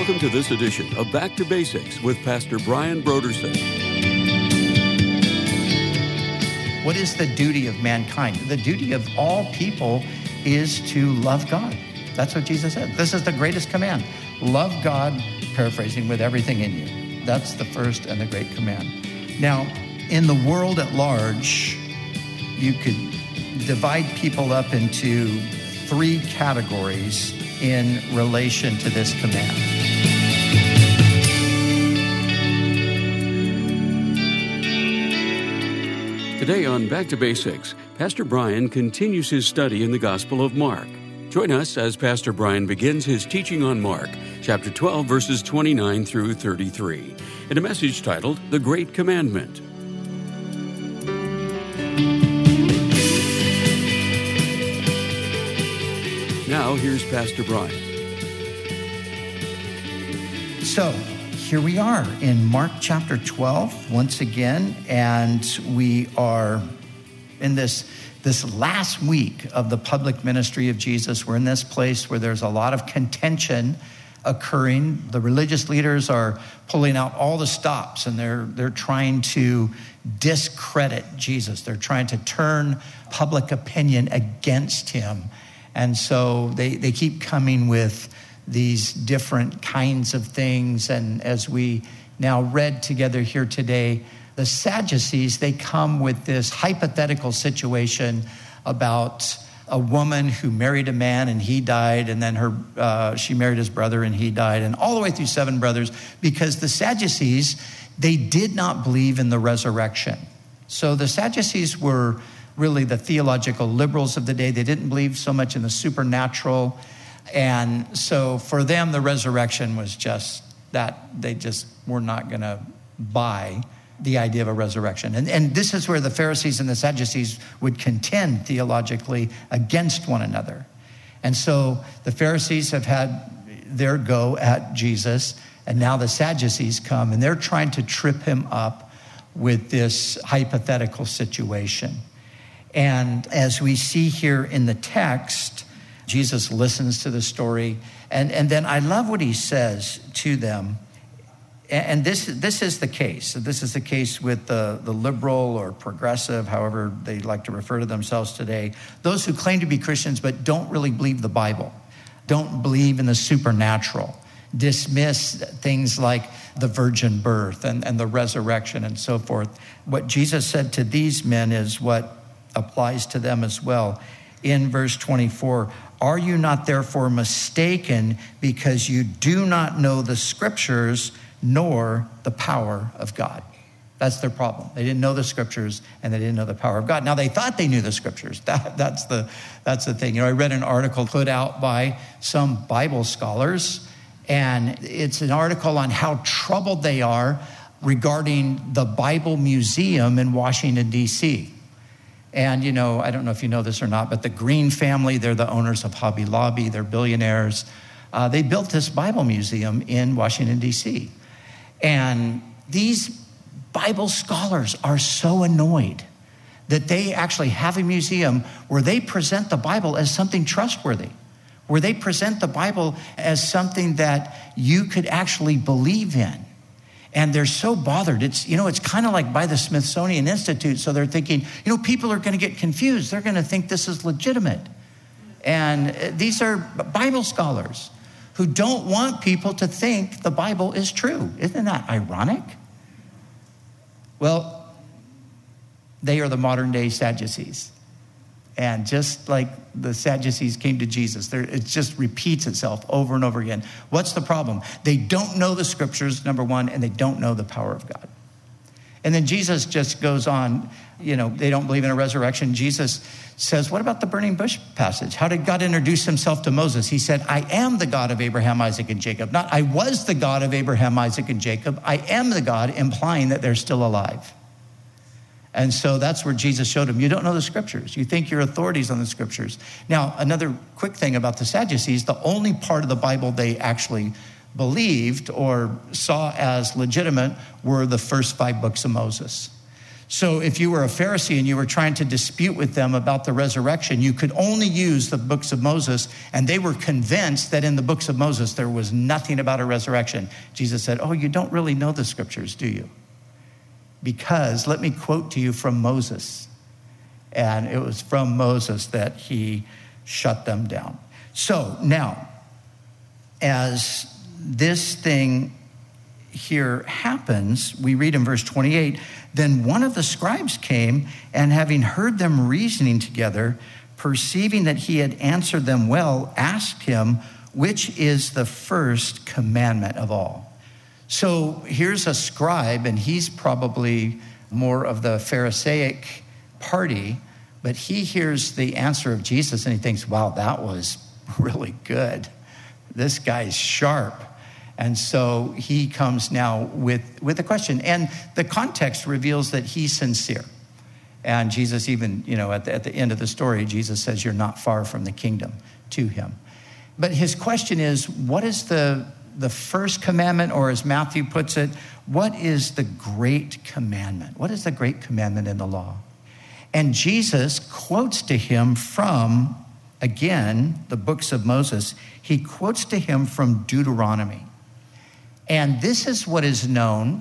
Welcome to this edition of Back to Basics with Pastor Brian Brodersen. What is the duty of mankind? The duty of all people is to love God. That's what Jesus said. This is the greatest command. Love God, paraphrasing, with everything in you. That's the first and the great command. Now, in the world at large, you could divide people up into three categories in relation to this command. Today on Back to Basics, Pastor Brian continues his study in the Gospel of Mark. Join us as Pastor Brian begins his teaching on Mark, chapter 12, verses 29 through 33, in a message titled, The Great Commandment. Now, here's Pastor Brian. So, here we are in Mark chapter 12 once again, and we are in this last week of the public ministry of Jesus. We're in this place where there's a lot of contention occurring. The religious leaders are pulling out all the stops, and they're trying to discredit Jesus. They're trying to turn public opinion against him. And so they keep coming with these different kinds of things. And as we now read together here today, the Sadducees, they come with this hypothetical situation about a woman who married a man and he died, and then she married his brother and he died, and all the way through 7 brothers, because the Sadducees, they did not believe in the resurrection. So the Sadducees were really the theological liberals of the day. They didn't believe so much in the supernatural. And so for them, the resurrection was just that they just were not going to buy the idea of a resurrection. And this is where the Pharisees and the Sadducees would contend theologically against one another. And so the Pharisees have had their go at Jesus, and now the Sadducees come, and they're trying to trip him up with this hypothetical situation. And as we see here in the text, Jesus listens to the story. And then I love what he says to them. And this is the case. This is the case with the liberal or progressive, however they like to refer to themselves today. Those who claim to be Christians but don't really believe the Bible, don't believe in the supernatural, dismiss things like the virgin birth and the resurrection and so forth. What Jesus said to these men is what applies to them as well. In verse 24, are you not therefore mistaken because you do not know the scriptures nor the power of God? That's their problem. They didn't know the scriptures and they didn't know the power of God. Now they thought they knew the scriptures. That's the thing. You know, I read an article put out by some Bible scholars, and it's an article on how troubled they are regarding the Bible Museum in Washington, D.C. And, you know, I don't know if you know this or not, but the Green family, they're the owners of Hobby Lobby. They're billionaires. They built this Bible museum in Washington, D.C. And these Bible scholars are so annoyed that they actually have a museum where they present the Bible as something trustworthy, where they present the Bible as something that you could actually believe in. And they're so bothered. It's kind of like by the Smithsonian Institute. So they're thinking, people are going to get confused. They're going to think this is legitimate. And these are Bible scholars who don't want people to think the Bible is true. Isn't that ironic? Well, they are the modern day Sadducees. And just like the Sadducees came to Jesus, it just repeats itself over and over again. What's the problem? They don't know the scriptures, number one, and they don't know the power of God. And then Jesus just goes on, they don't believe in a resurrection. Jesus says, what about the burning bush passage? How did God introduce himself to Moses? He said, I am the God of Abraham, Isaac, and Jacob. Not I was the God of Abraham, Isaac, and Jacob. I am the God, implying that they're still alive. And so that's where Jesus showed him, you don't know the scriptures. You think you're authorities on the scriptures. Now, another quick thing about the Sadducees, the only part of the Bible they actually believed or saw as legitimate were the first 5 books of Moses. So if you were a Pharisee and you were trying to dispute with them about the resurrection, you could only use the books of Moses, and they were convinced that in the books of Moses there was nothing about a resurrection. Jesus said, oh, you don't really know the scriptures, do you? Because let me quote to you from Moses. And it was from Moses that he shut them down. So now, as this thing here happens, we read in verse 28, then one of the scribes came, and having heard them reasoning together, perceiving that he had answered them well, asked him, which is the first commandment of all? So here's a scribe, and he's probably more of the Pharisaic party, but he hears the answer of Jesus and he thinks, wow, that was really good. This guy's sharp. And so he comes now with a question. And the context reveals that he's sincere. And Jesus even, at the end of the story, Jesus says, you're not far from the kingdom to him. But his question is, what is the first commandment, or as Matthew puts it, what is the great commandment? What is the great commandment in the law? And Jesus quotes to him from, again, the books of Moses. He quotes to him from Deuteronomy. And this is what is known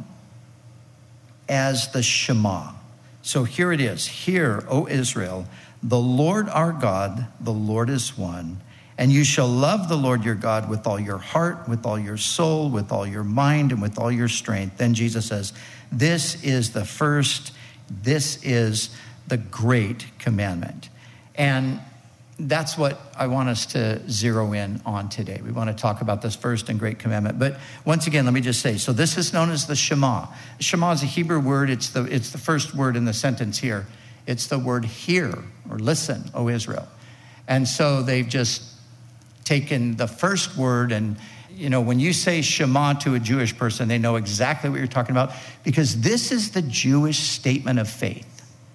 as the Shema. So here it is. Hear, O Israel, the Lord our God, the Lord is one. And you shall love the Lord your God with all your heart, with all your soul, with all your mind, and with all your strength. Then Jesus says, this is the first, this is the great commandment. And that's what I want us to zero in on today. We want to talk about this first and great commandment. But once again, let me just say, so this is known as the Shema. Shema is a Hebrew word. It's the first word in the sentence here. It's the word hear, or listen, O Israel. And so they've just taken the first word, and when you say Shema to a Jewish person, they know exactly what you're talking about, because this is the Jewish statement of faith.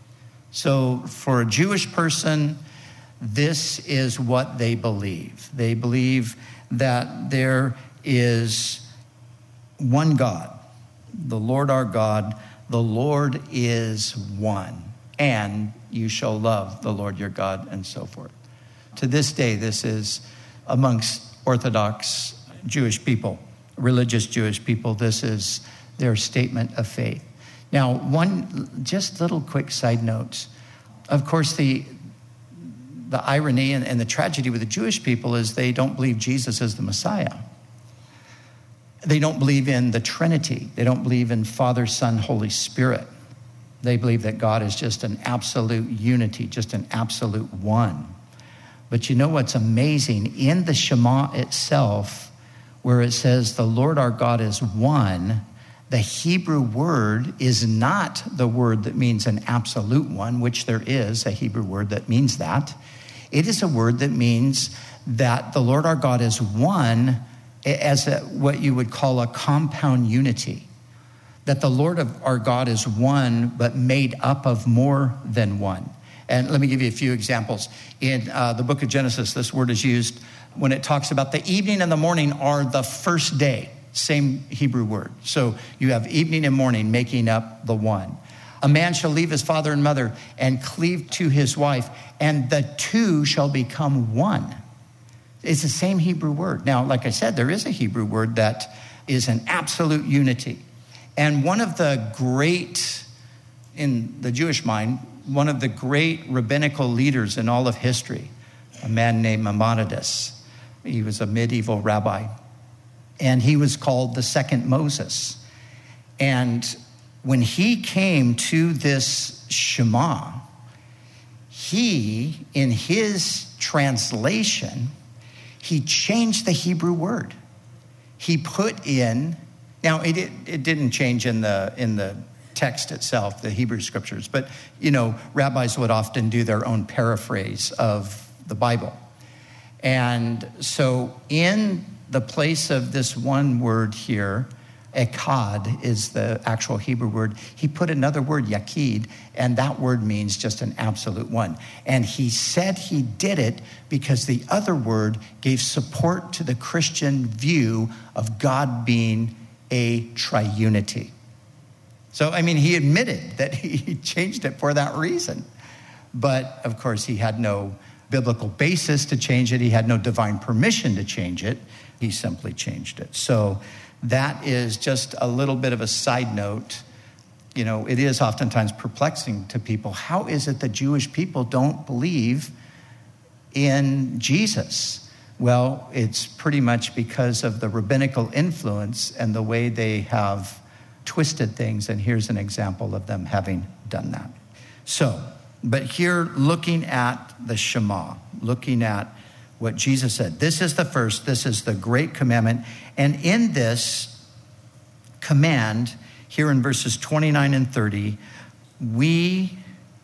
So for a Jewish person, this is what they believe. They believe that there is one God, the Lord our God. The Lord is one, and you shall love the Lord your God, and so forth. To this day, this is amongst Orthodox Jewish people, religious Jewish people, this is their statement of faith. Now, one just little quick side note. Of course, the irony and the tragedy with the Jewish people is they don't believe Jesus is the Messiah. They don't believe in the Trinity. They don't believe in Father, Son, Holy Spirit. They believe that God is just an absolute unity, just an absolute one. But you know what's amazing? In the Shema itself, where it says the Lord our God is one, the Hebrew word is not the word that means an absolute one, which there is a Hebrew word that means that. It is a word that means that the Lord our God is one as what you would call a compound unity. That the Lord of our God is one, but made up of more than one. And let me give you a few examples. In the book of Genesis, this word is used when it talks about the evening and the morning are the first day. Same Hebrew word. So you have evening and morning making up the one. A man shall leave his father and mother and cleave to his wife, and the two shall become one. It's the same Hebrew word. Now, like I said, there is a Hebrew word that is an absolute unity. And one of the great, in the Jewish mind, one of the great rabbinical leaders in all of history, a man named Maimonides. He was a medieval rabbi. And he was called the second Moses. And when he came to this Shema, he, in his translation, he changed the Hebrew word. He put in, now it didn't change in the text itself, the Hebrew scriptures, but rabbis would often do their own paraphrase of the Bible. And so in the place of this one word here, echad is the actual Hebrew word, he put another word, yakid, and that word means just an absolute one. And he said he did it because the other word gave support to the Christian view of God being a triunity. So, he admitted that he changed it for that reason. But, of course, he had no biblical basis to change it. He had no divine permission to change it. He simply changed it. So that is just a little bit of a side note. It is oftentimes perplexing to people. How is it that Jewish people don't believe in Jesus? Well, it's pretty much because of the rabbinical influence and the way they have twisted things. And here's an example of them having done that. So, but here, looking at the Shema, looking at what Jesus said, this is the first, this is the great commandment. And in this command, here in verses 29 and 30, we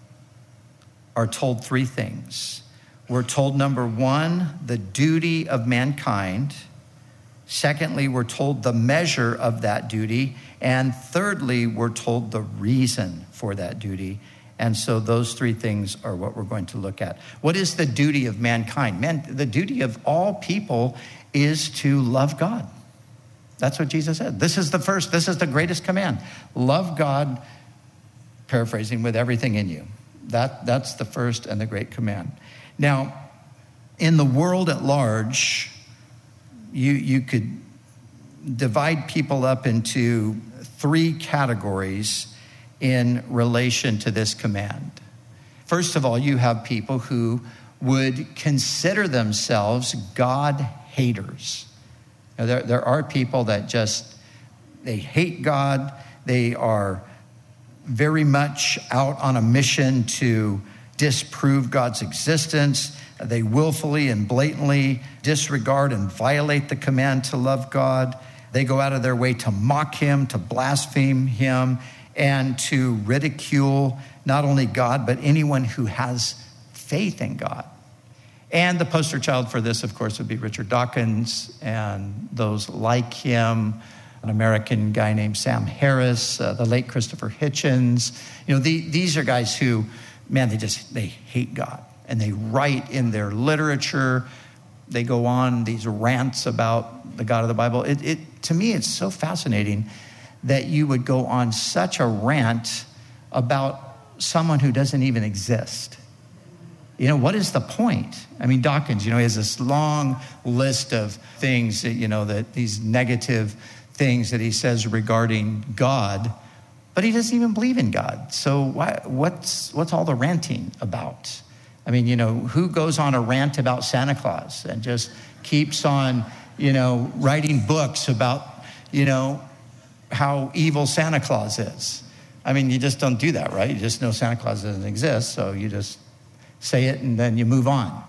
are told three things. We're told, number one, the duty of mankind. Secondly, we're told the measure of that duty. And thirdly, we're told the reason for that duty. And so those three things are what we're going to look at. What is the duty of mankind? The duty of all people is to love God. That's what Jesus said. This is the first, this is the greatest command. Love God, paraphrasing, with everything in you. That's the first and the great command. Now, in the world at large, you could divide people up into three categories in relation to this command. First of all, you have people who would consider themselves God haters. Now, there are people that they hate God. They are very much out on a mission to disprove God's existence. They willfully and blatantly disregard and violate the command to love God. They go out of their way to mock him, to blaspheme him, and to ridicule not only God, but anyone who has faith in God. And the poster child for this, of course, would be Richard Dawkins and those like him, an American guy named Sam Harris, the late Christopher Hitchens. These are guys who, man, they hate God. And they write in their literature, they go on these rants about the God of the Bible. To me, it's so fascinating that you would go on such a rant about someone who doesn't even exist. What is the point? Dawkins, he has this long list of things that, that these negative things that he says regarding God, but he doesn't even believe in God. So what's all the ranting about? Who goes on a rant about Santa Claus and just keeps on, writing books about, how evil Santa Claus is? You just don't do that, right? You just know Santa Claus doesn't exist, so you just say it and then you move on.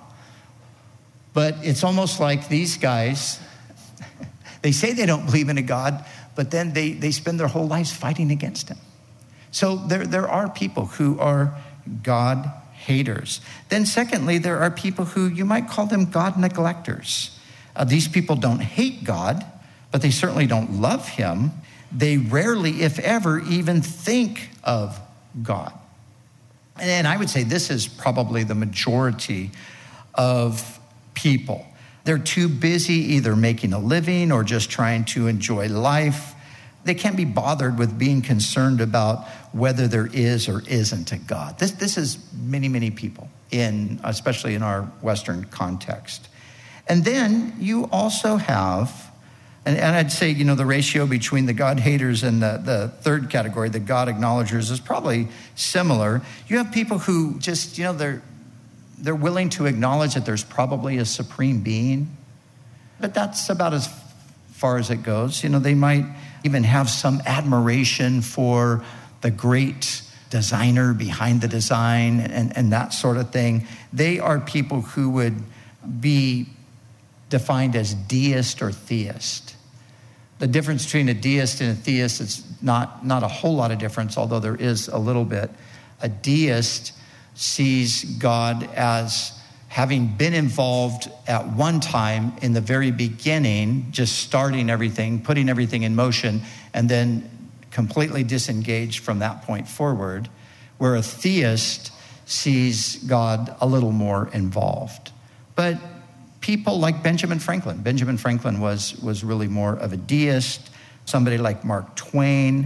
But it's almost like these guys, they say they don't believe in a God, but then they spend their whole lives fighting against him. So there are people who are God haters. Then secondly, there are people who you might call them God neglectors. These people don't hate God, but they certainly don't love him. They rarely, if ever, even think of God. And I would say this is probably the majority of people. They're too busy either making a living or just trying to enjoy life. They can't be bothered with being concerned about whether there is or isn't a God. This is many, many people, especially in our Western context. And then you also have, and I'd say, the ratio between the God haters and the third category, the God acknowledgers, is probably similar. You have people who just, they're willing to acknowledge that there's probably a supreme being, but that's about as far as it goes. They might even have some admiration for the great designer behind the design and that sort of thing. They are people who would be defined as deist or theist. The difference between a deist and a theist is not a whole lot of difference, although there is a little bit. A deist sees God as having been involved at one time in the very beginning, just starting everything, putting everything in motion, and then completely disengaged from that point forward, where a theist sees God a little more involved. But people like Benjamin Franklin. Benjamin Franklin was really more of a deist. Somebody like Mark Twain,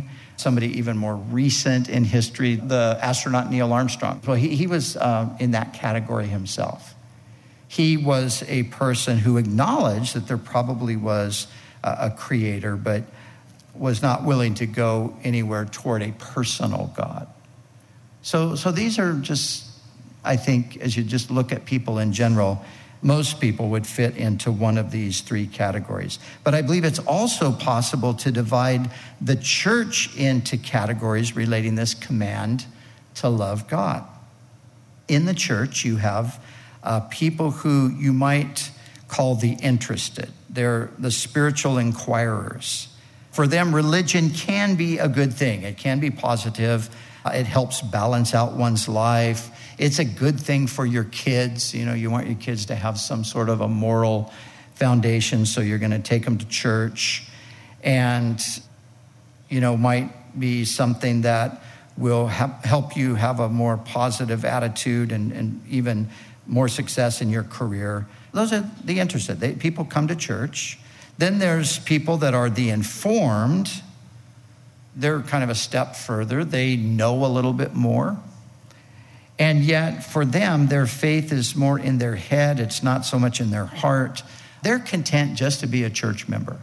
somebody even more recent in history, the astronaut Neil Armstrong. Well, he was in that category himself. He was a person who acknowledged that there probably was a creator, but was not willing to go anywhere toward a personal God. So these are just, I think, as you just look at people in general, most people would fit into one of these three categories. But I believe it's also possible to divide the church into categories relating this command to love God. In the church, you have people who you might call the interested. They're the spiritual inquirers. For them, religion can be a good thing. It can be positive. It helps balance out one's life. It's a good thing for your kids. You know, you want your kids to have some sort of a moral foundation, so you're going to take them to church. And, you know, might be something that will help you have a more positive attitude and even more success in your career. Those are the interested. People come to church. Then there's people that are the informed. They're kind of a step further. They know a little bit more. And yet for them, their faith is more in their head. It's not so much in their heart. They're content just to be a church member.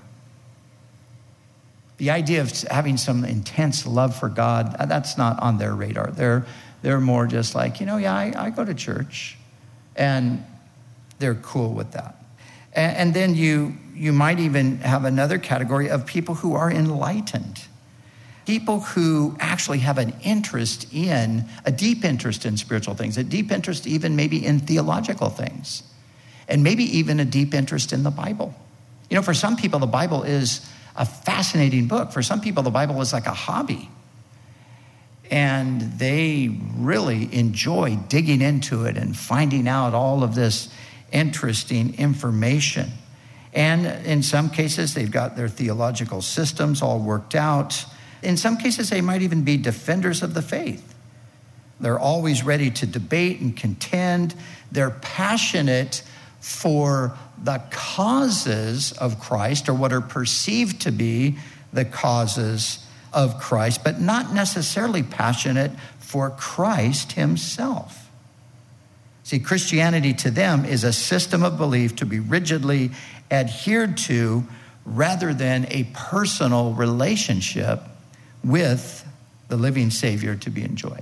The idea of having some intense love for God, that's not on their radar. They're more just like, I go to church. And they're cool with that. And then you might even have another category of people who are enlightened. People who actually have a deep interest in spiritual things, a deep interest even maybe in theological things, and maybe even a deep interest in the Bible. For some people, the Bible is a fascinating book. For some people, the Bible is like a hobby. And they really enjoy digging into it and finding out all of this interesting information. And in some cases, they've got their theological systems all worked out. In some cases, they might even be defenders of the faith. They're always ready to debate and contend. They're passionate for the causes of Christ, or what are perceived to be the causes of Christ, but not necessarily passionate for Christ himself. See, Christianity to them is a system of belief to be rigidly adhered to rather than a personal relationship with the living Savior to be enjoyed.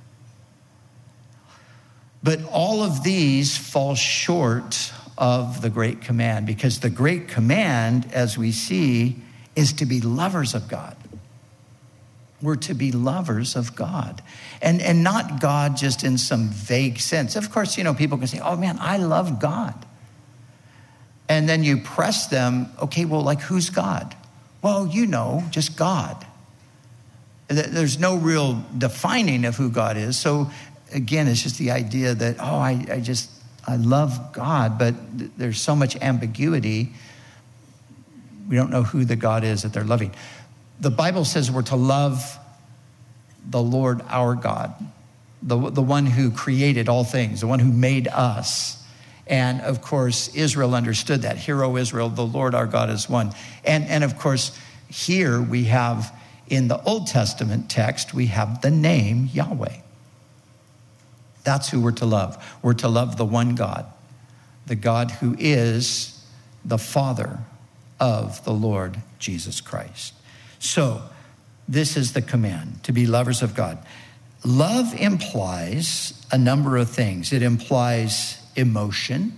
But all of these fall short of the Great Command, because the Great Command, as we see, is to be lovers of God. We're to be lovers of God. And not God just in some vague sense. Of course, people can say, oh man, I love God. And then you press them, okay, well, like who's God? Well, just God. There's no real defining of who God is. So again, it's just the idea that, I love God, but there's so much ambiguity. We don't know who the God is that they're loving. The Bible says we're to love the Lord our God, the one who created all things, the one who made us. And of course, Israel understood that. Hear, O Israel, the Lord our God is one. And of course, here we have, in the Old Testament text, we have the name Yahweh. That's who we're to love. We're to love the one God, the God who is the Father of the Lord Jesus Christ. So this is the command, to be lovers of God. Love implies a number of things. It implies emotion.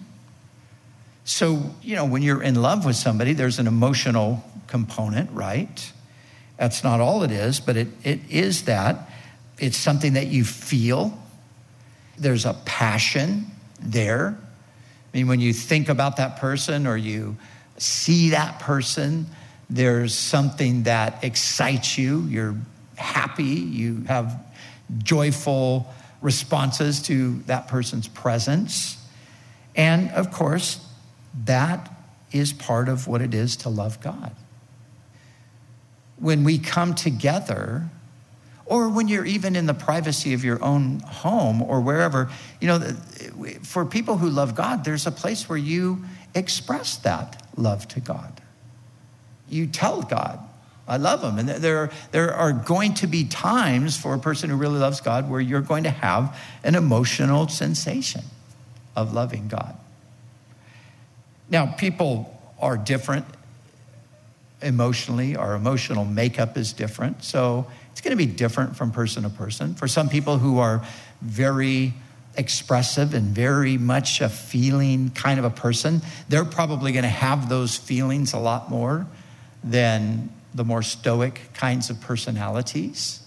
So, when you're in love with somebody, there's an emotional component, right? That's not all it is, but it is that. It's something that you feel. There's a passion there. When you think about that person or you see that person, there's something that excites you. You're happy. You have joyful responses to that person's presence. And of course, that is part of what it is to love God. When we come together, or when you're even in the privacy of your own home or wherever, for people who love God, there's a place where you express that love to God. You tell God, I love him. And there are going to be times for a person who really loves God where you're going to have an emotional sensation of loving God. Now, people are different emotionally. Our emotional makeup is different. So it's going to be different from person to person. For some people who are very expressive and very much a feeling kind of a person, they're probably going to have those feelings a lot more than the more stoic kinds of personalities.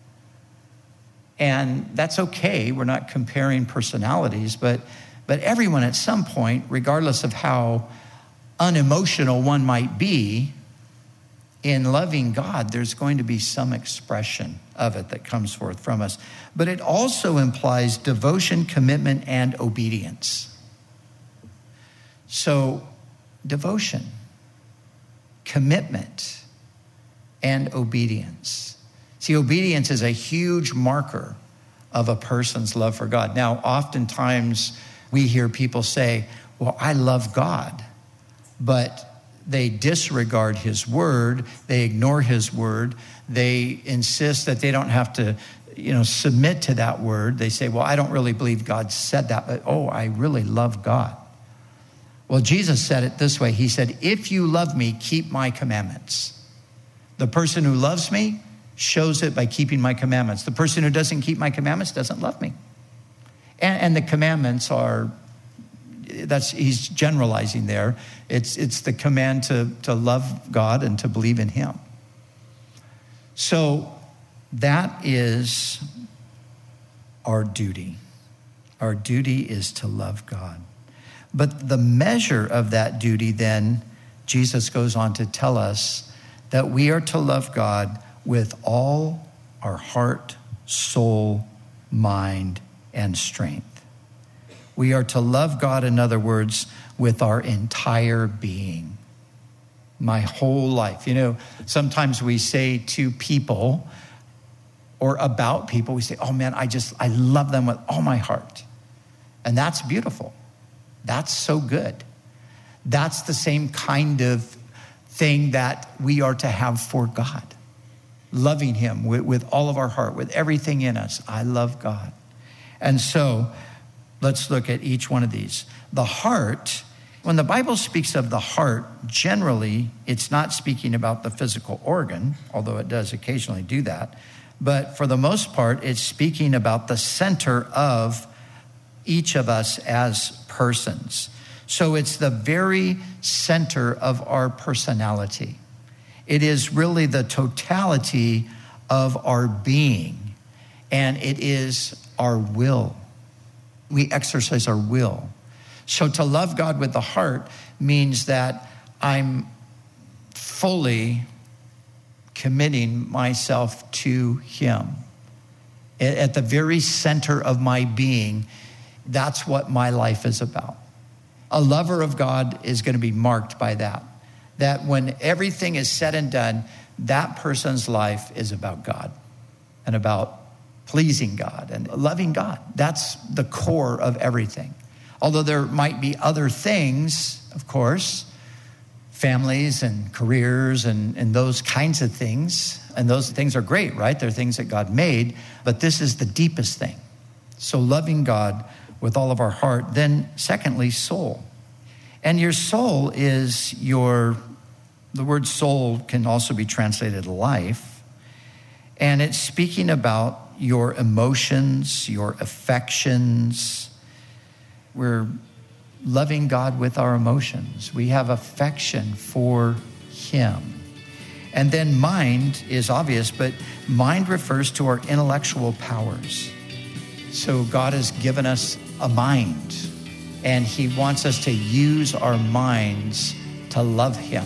And that's okay. We're not comparing personalities, but everyone at some point, regardless of how unemotional one might be, in loving God, there's going to be some expression of it that comes forth from us. But it also implies devotion, commitment, and obedience. So, devotion, commitment, and obedience. See, obedience is a huge marker of a person's love for God. Now, oftentimes we hear people say, well, I love God, but they disregard his word, they ignore his word, they insist that they don't have to, submit to that word. They say, well, I don't really believe God said that, but I really love God. Well, Jesus said it this way. He said, if you love me, keep my commandments. The person who loves me shows it by keeping my commandments. The person who doesn't keep my commandments doesn't love me. And the commandments are, he's generalizing there. It's the command to love God and to believe in him. So that is our duty. Our duty is to love God. But the measure of that duty then, Jesus goes on to tell us that we are to love God with all our heart, soul, mind, and strength. We are to love God, in other words, with our entire being. My whole life. Sometimes we say to people or about people, we say, oh man, I love them with all my heart. And that's beautiful. That's so good. That's the same kind of thing that we are to have for God. Loving him with all of our heart, with everything in us. I love God. And so let's look at each one of these. The heart, when the Bible speaks of the heart, generally, it's not speaking about the physical organ, although it does occasionally do that. But for the most part, it's speaking about the center of each of us as persons. So it's the very center of our personality. It is really the totality of our being, and it is our will. We exercise our will. So to love God with the heart means that I'm fully committing myself to him. At the very center of my being, that's what my life is about. A lover of God is going to be marked by that. That when everything is said and done, that person's life is about God and about pleasing God and loving God. That's the core of everything. Although there might be other things, of course, families and careers and those kinds of things. And those things are great, right? They're things that God made. But this is the deepest thing. So loving God with all of our heart. Then secondly, soul. And your soul is the word soul can also be translated life. And it's speaking about your emotions, your affections. We're loving God with our emotions. We have affection for him. And then mind is obvious, but mind refers to our intellectual powers. So God has given us a mind, and he wants us to use our minds to love him.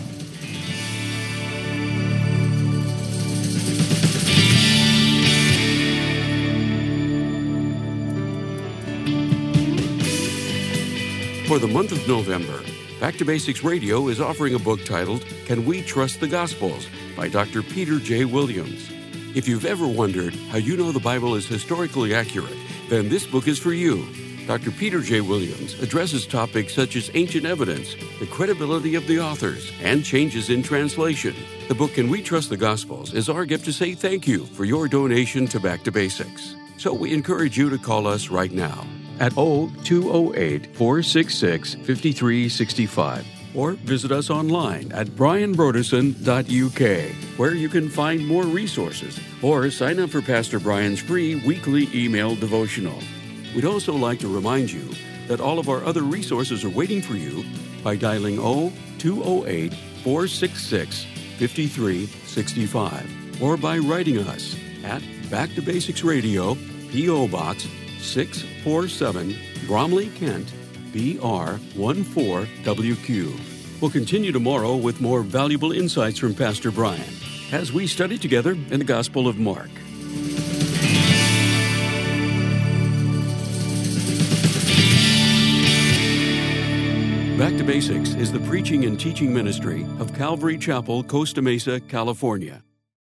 For the month of November, Back to Basics Radio is offering a book titled, Can We Trust the Gospels? By Dr. Peter J. Williams. If you've ever wondered how you know the Bible is historically accurate, then this book is for you. Dr. Peter J. Williams addresses topics such as ancient evidence, the credibility of the authors, and changes in translation. The book Can We Trust the Gospels is our gift to say thank you for your donation to Back to Basics. So we encourage you to call us right now at 0208-466-5365 or visit us online at brianbroderson.uk, where you can find more resources or sign up for Pastor Brian's free weekly email devotional. We'd also like to remind you that all of our other resources are waiting for you by dialing 0208-466-5365 or by writing us at Back to Basics Radio, P.O. Box 647, Bromley, Kent, BR 14WQ. We'll continue tomorrow with more valuable insights from Pastor Brian as we study together in the Gospel of Mark. Back to Basics is the preaching and teaching ministry of Calvary Chapel, Costa Mesa, California.